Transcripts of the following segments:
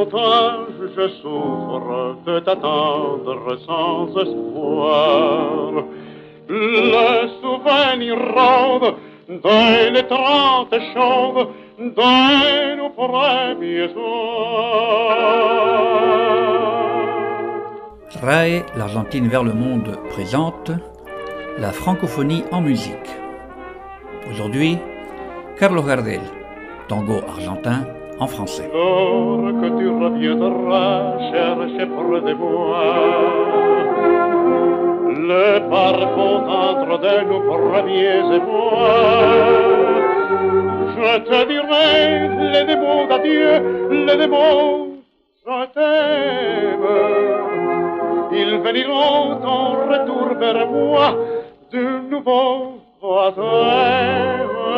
longtemps je souffre de t'attendre sans espoir. Le souvenir rôde dès les 30 chaudes, dès nos premiers soirs. RAE, l'Argentine vers le monde, présente la francophonie en musique. Aujourd'hui, Carlos Gardel, tango argentin en français. Lors que tu reviendras chercher près de moi le parfum tendre de nos premiers émois, je te dirai les mots d'adieu, les mots je t'aime. Ils veniront en retour vers moi de nouveau voisin.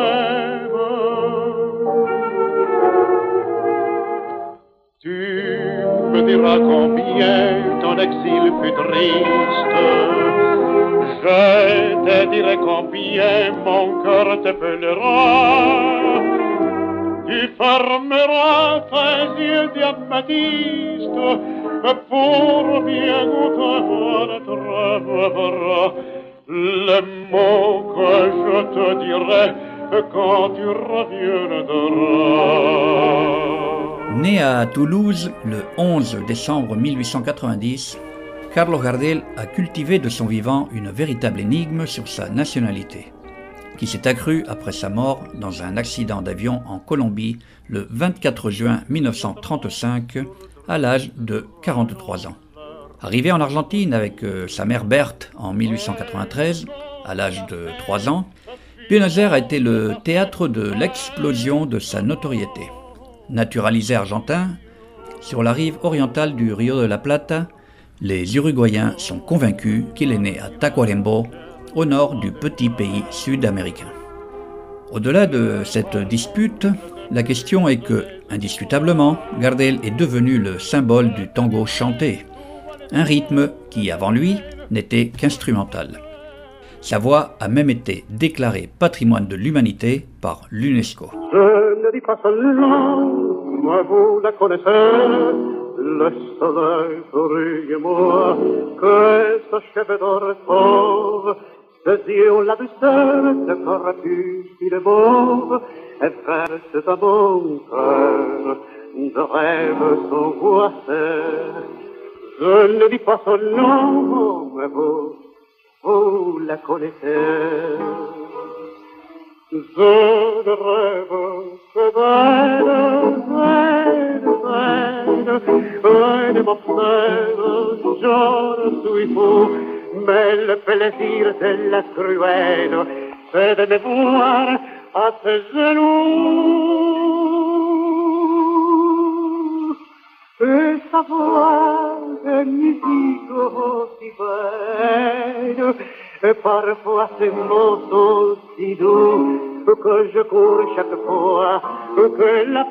Tu me diras combien ton exil fut triste. Je te dirai combien mon cœur t'appellera. Tu fermeras tes yeux diamantistes pour bien goûter notre bras. Les mots que je te dirai quand tu reviendras. Né à Toulouse le 11 décembre 1890, Carlos Gardel a cultivé de son vivant une véritable énigme sur sa nationalité, qui s'est accrue après sa mort dans un accident d'avion en Colombie le 24 juin 1935 à l'âge de 43 ans. Arrivé en Argentine avec sa mère Berthe en 1893, à l'âge de 3 ans, Buenos Aires a été le théâtre de l'explosion de sa notoriété. Naturalisé argentin, sur la rive orientale du Rio de la Plata, les Uruguayens sont convaincus qu'il est né à Tacuarembó, au nord du petit pays sud-américain. Au-delà de cette dispute, la question est que, indiscutablement, Gardel est devenu le symbole du tango chanté, un rythme qui, avant lui, n'était qu'instrumental. Sa voix a même été déclarée patrimoine de l'humanité par l'UNESCO. Je ne dis pas seulement, moi vous la connaissez, le soleil brille moi, que ce cheveu d'or fauve, ses yeux ont la douceur, ce corps il est mauve, et verse dans mon cœur, de rêves angoissés. Je ne dis pas seulement, mais vous la connaissez. Je rêve que belle, de mon frère, je suis fou, mais le plaisir de la cruelle, c'est de me voir à tes genoux, et savoir de musique aussi belle, et parfois ces mots sont si doux, que je cours chaque fois que la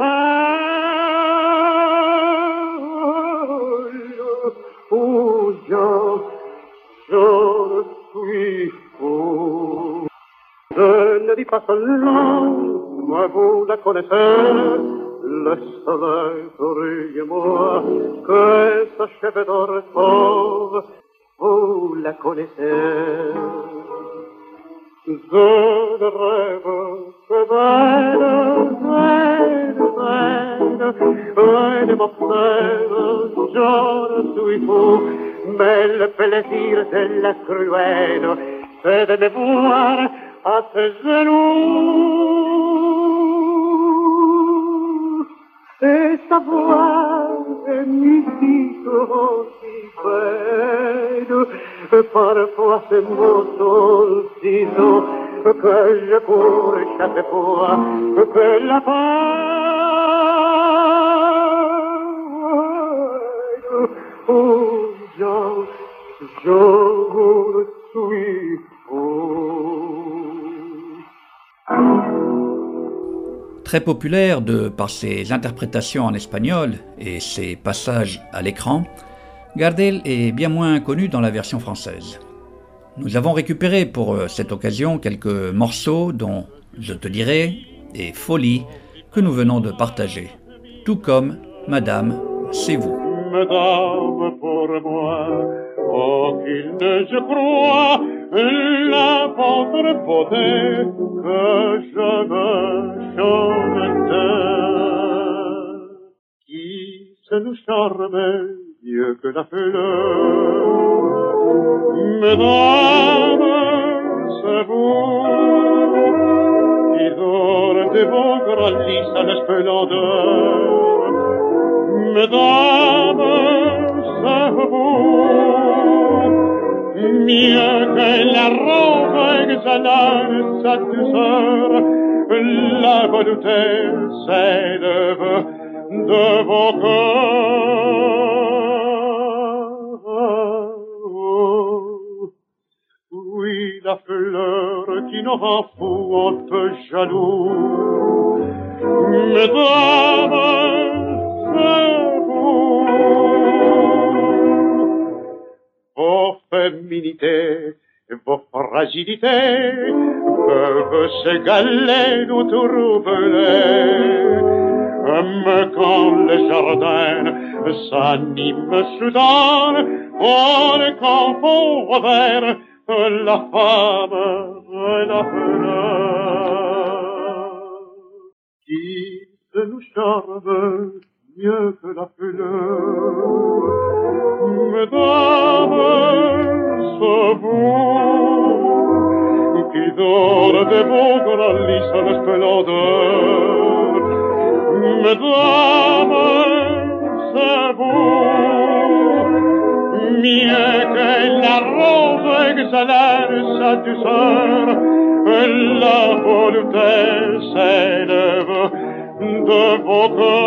parole, où je suis fou. Je ne dis pas seulement, moi vous la connaissez, le soleil brille moi, que ce cheveu d'or fauve, vous la connaissez. Je rêve que belle, de mon frère, je suis fou, mais le plaisir de la cruelle, c'est de me voir à tes genoux, et savoir une musique aussi belle, parfois ces mots sont si doux, que je cours chaque fois que la parole, où je suis fou. Très populaire de par ses interprétations en espagnol et ses passages à l'écran, Gardel est bien moins connu dans la version française. Nous avons récupéré pour cette occasion quelques morceaux dont Je te dirai et Folie que nous venons de partager, tout comme Madame c'est vous. Mesdames, pour moi, aucune, je crois, la votre beauté que je veux chanter. Qui se nous charme mieux que la fleur? Mesdames, c'est vous, qui donnent de vos grands lys à la splendeur. Mesdames, c'est vous, mieux que la rose exhalant sa douceur, la volonté s'élève de vos cœurs. Oui, la fleur qui nous rend fous, un peu jaloux. Mesdames, vos féminités, vos fragilités peuvent s'égaler ou troubler. Mais quand le jardin s'anime soudain, on confond vers la femme et la fleur. Qui se nous charme mieux que la fleur? Mesdames, c'est vous, qui donne de beaux grands lys à la splendeur. Mesdames, c'est vous, mieux que la rose exhalant sa douceur, la volonté s'élève de vos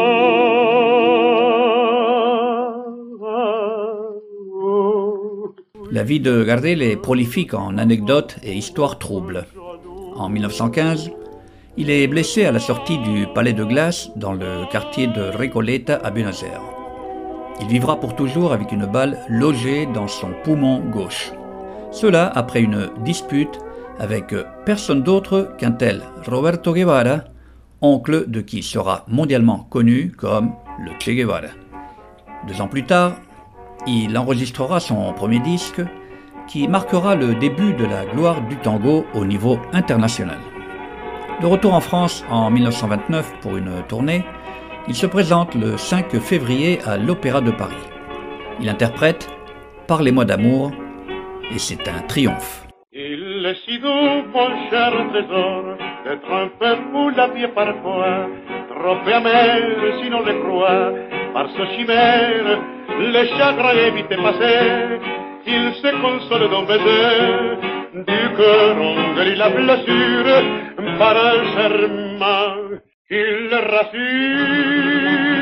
cœurs. La vie de Gardel est prolifique en anecdotes et histoires troubles. En 1915, il est blessé à la sortie du Palais de Glace dans le quartier de Recoleta à Buenos Aires. Il vivra pour toujours avec une balle logée dans son poumon gauche. Cela après une dispute avec personne d'autre qu'un tel Roberto Guevara, oncle de qui sera mondialement connu comme le Che Guevara. 2 ans plus tard, il enregistrera son premier disque qui marquera le début de la gloire du tango au niveau international. De retour en France en 1929 pour une tournée, il se présente le 5 février à l'Opéra de Paris. Il interprète « Parlez-moi d'amour » et c'est un triomphe. Il est si doux, mon cher trésor, d'être un peu fou la vie parfois, trop amer si l'on le croit, par ce chimère, les chagrins évitent passer, il se console d'un baiser, du cœur on guérit la blessure, par un serment qu'il rassure.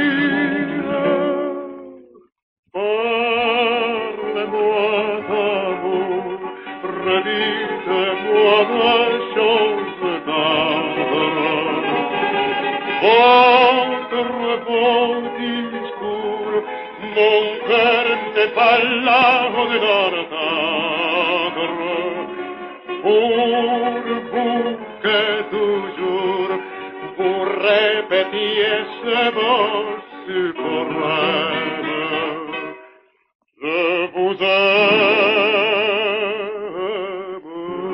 Parlez-moi d'amour, redites-moi la chose d'art. Votre beau discours, mon cœur n'est pas là au-delà d'entendre. Pour vous que toujours vous répétiez ce mot suprême, je vous aime.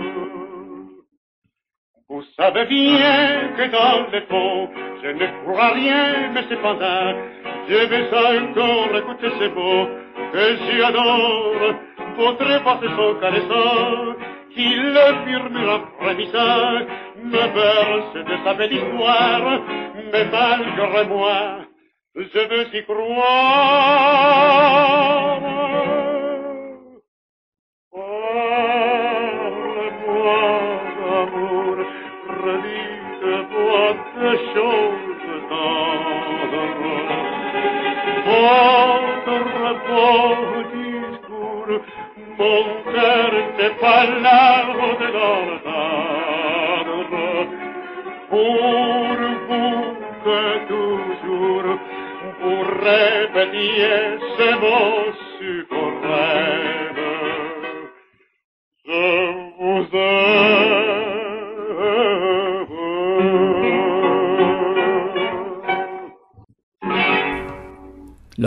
Vous savez bien que dans le fond, je ne crois rien, mais cependant, je vais encore écouter ces mots que j'adore. Votre voix son caressant, qu'il murmure en frémissant, me berce de sa belle histoire, mais malgré moi, je veux y croire. Parlez-moi d'amour, redites-moi des choses tendres. Votre beau discours, mon cœur n'est pas là au-delà d'entendre. Pour vous que toujours vous répétiez ces mots suprêmes, je vous aime.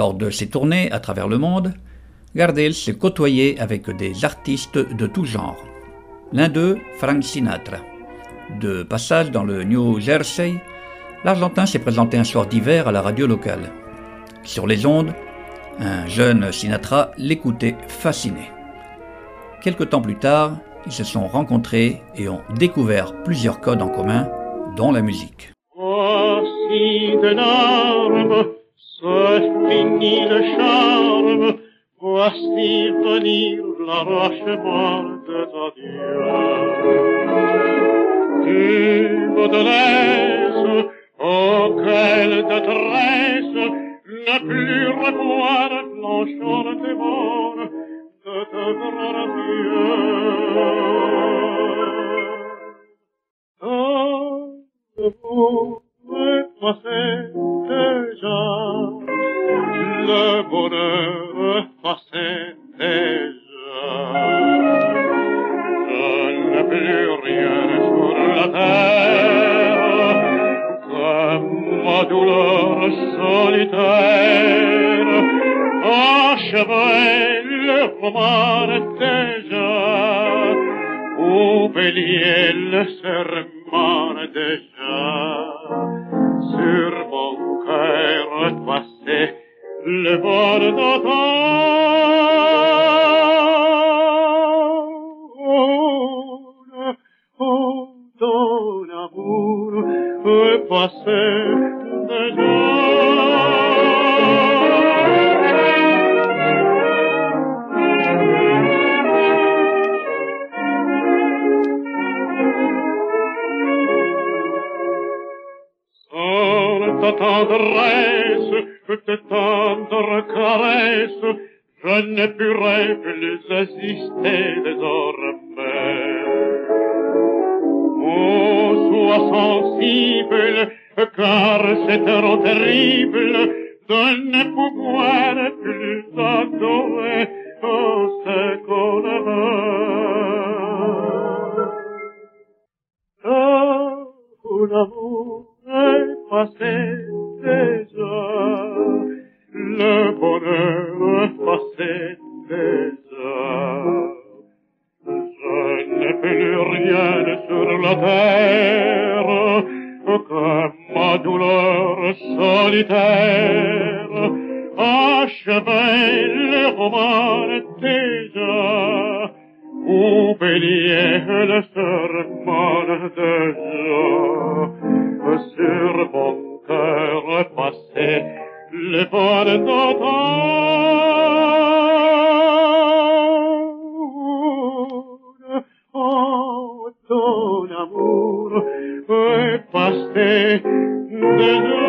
Lors de ses tournées à travers le monde, Gardel s'est côtoyé avec des artistes de tout genre. L'un d'eux, Frank Sinatra. De passage dans le New Jersey, l'Argentin s'est présenté un soir d'hiver à la radio locale. Sur les ondes, un jeune Sinatra l'écoutait fasciné. Quelque temps plus tard, ils se sont rencontrés et ont découvert plusieurs codes en commun, dont la musique. Voici des larmes, c'est fini le charme, voici venir l'arrachement des adieux. Tu me délaisses, oh quelle détresse, ne plus revoir blancheur des morts, de te voir mieux. Vous est passé déjà, le bonheur est passé déjà. Je n'ai plus rien sur la terre, comme ma douleur solitaire. Achevez le roman déjà, oubliez le serment déjà. Sur mon cœur est passé le vol d'automne. Oh, ton amour est passé déjà. Ta tendresse, tes tendres caresses, je ne pourrai plus exister désormais. Oh, sois sensible, car c'est trop terrible de ne pouvoir plus adorer ce qu'on aime. Ton amour est passé déjà, le bonheur est passé déjà. Je n'ai plus rien sur la terre, comme ma douleur solitaire. Achevez le roman déjà, oubliez le serment déjà. Sur mon cœur est passé le vol d'automne. Oh, ton amour est passé déjà.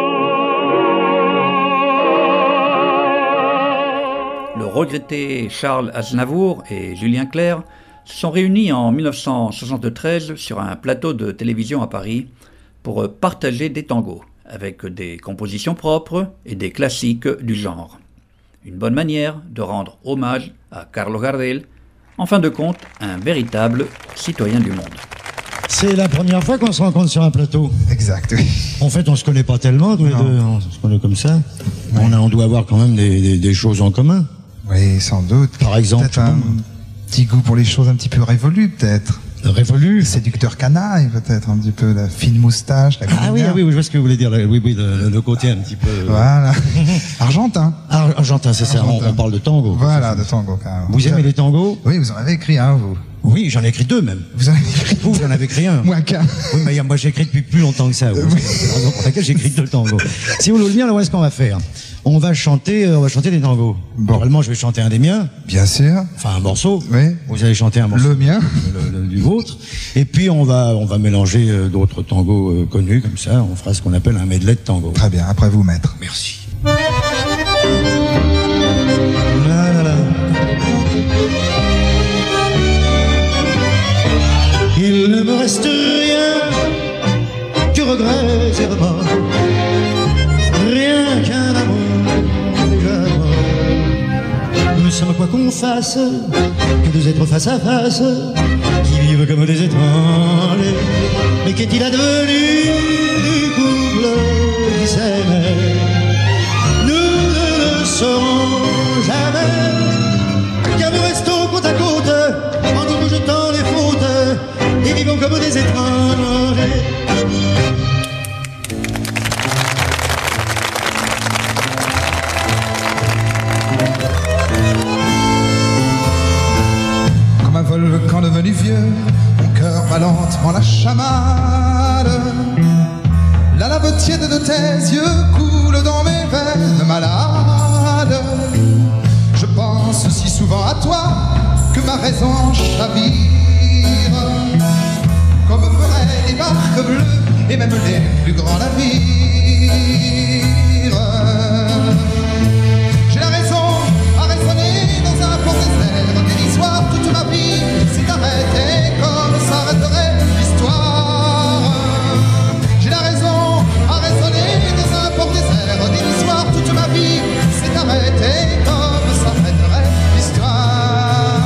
Le regretté Charles Aznavour et Julien Clerc se sont réunis en 1973 sur un plateau de télévision à Paris pour partager des tangos, avec des compositions propres et des classiques du genre. Une bonne manière de rendre hommage à Carlos Gardel, en fin de compte, un véritable citoyen du monde. C'est la première fois qu'on se rencontre sur un plateau. Exact, oui. En fait, on se connaît pas tellement, tous les deux, on se connaît comme ça. Oui. On doit avoir quand même des choses en commun. Oui, sans doute. Par exemple, peut-être un petit goût pour les choses un petit peu révolues, peut-être. Révolu. Séducteur canaille, peut-être, un petit peu, la fine moustache, la Ah oui, je vois ce que vous voulez dire. Oui, le côté un petit peu... Voilà. Argentin. Argentin, c'est ça, on parle de tango. Voilà, de tango, carrément. Vous aimez les tangos? Oui, vous en avez écrit un, vous. Oui, j'en ai écrit deux même. Vous en avez écrit Vous en avez écrit un. Moi qu'un. Oui, mais moi j'ai écrit depuis plus longtemps que ça. Oui. C'est la raison pour laquelle j'ai écrit deux tangos. Si vous voulez bien, alors voilà ce qu'on va faire. On va chanter des tangos. Bon. Normalement, je vais chanter un des miens. Bien sûr. Enfin, un morceau. Oui. Vous allez chanter un morceau. Le mien. Du vôtre. Et puis, on va mélanger d'autres tangos connus, comme ça. On fera ce qu'on appelle un medley de tango. Très bien. Après vous, maître. Merci. La, la, la. Il ne me reste rien que regrets et remords. Rien qu'un amour déjà mort. Nous sommes quoi qu'on fasse que deux êtres face à face qui vivent comme des étrangers. Mais qu'est-il advenu du couple qui s'aimait? Nous deux serons jamais. Car nous restons côte à côte, en nous rejetant les fautes, et vivons comme des étrangers. Comme un volcan devenu vieux, mon cœur bat lentement la chamade. La lave tiède de tes yeux coule dans mes veines malades. Je pense si souvent à toi que ma raison en chavire. Comme feraient les barques bleues et même les plus grands navires. J'ai la raison à raisonner dans un port désert dérisoire. Toute ma vie s'est arrêtée comme s'arrêterait l'histoire. J'ai la raison à raisonner dans un port désert dérisoire. Toute ma vie s'est arrêtée comme s'arrêterait l'histoire.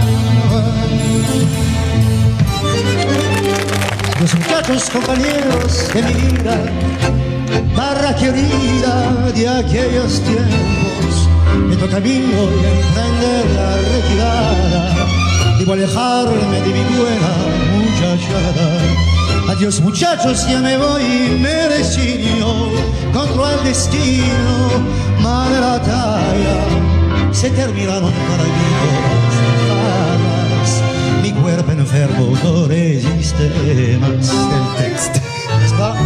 Los muchachos compañeros de mi vida, barra querida de aquellos tiempos, me toca a mí hoy emprender la retirada. Debo alejarme de mi buena muchachada. Adiós muchachos, ya me voy y me designo contra el destino. Madre batalla, se terminaron para mí todas las fadas. Mi cuerpo enfermo no resiste más. C'est le texte. N'est-ce pas?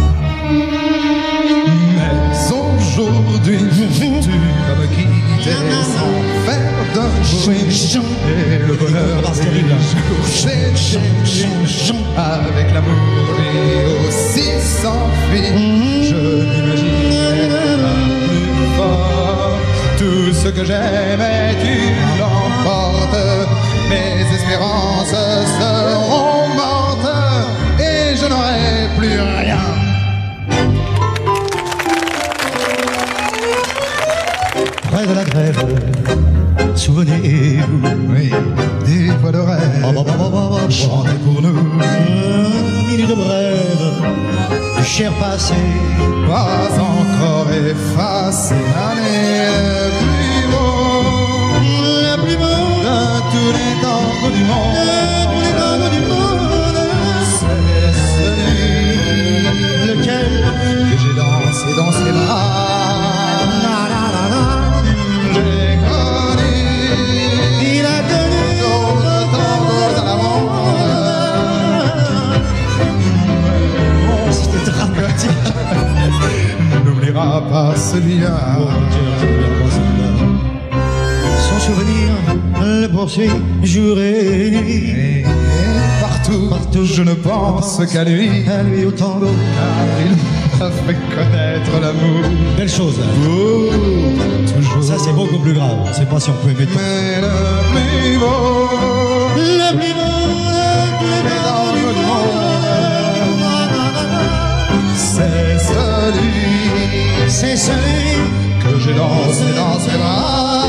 Mais aujourd'hui, tu vas me quitter sans faire de bruit. Et le bonheur des jours s'échappe avec l'amour lui aussi s'enfuit. Je n'imagine pas plus fort. Tout ce que j'aimais, tu l'emportes. Mes espérances seront mortes et je n'aurai plus rien. Près de la grève, souvenez-vous, Oui, des voix de rêve chantez pour nous. une minute brève du cher passé. Pas encore effacé, l'année plus beau, La plus beau de tous les tangos du monde. tous les tangos du monde. C'est celui Lequel? que j'ai dansé dans ses bras. Na, na, na, na. J'ai connu Il a connu d'autres tangos à la Oh, c'était dramatique. n'oubliera pas celui-là. Son souvenir le poursuit jour et nuit. Et partout, je ne pense qu'à lui, À lui au tango. car il m'a fait connaître l'amour. Belle chose. Oh, toujours. Ça, c'est beaucoup plus grave. Je sais pas si on peut mettre. Mais le plus beau, Le plus beau, les tangos du monde, c'est celui c'est celui que j'ai dansé dans ses bras.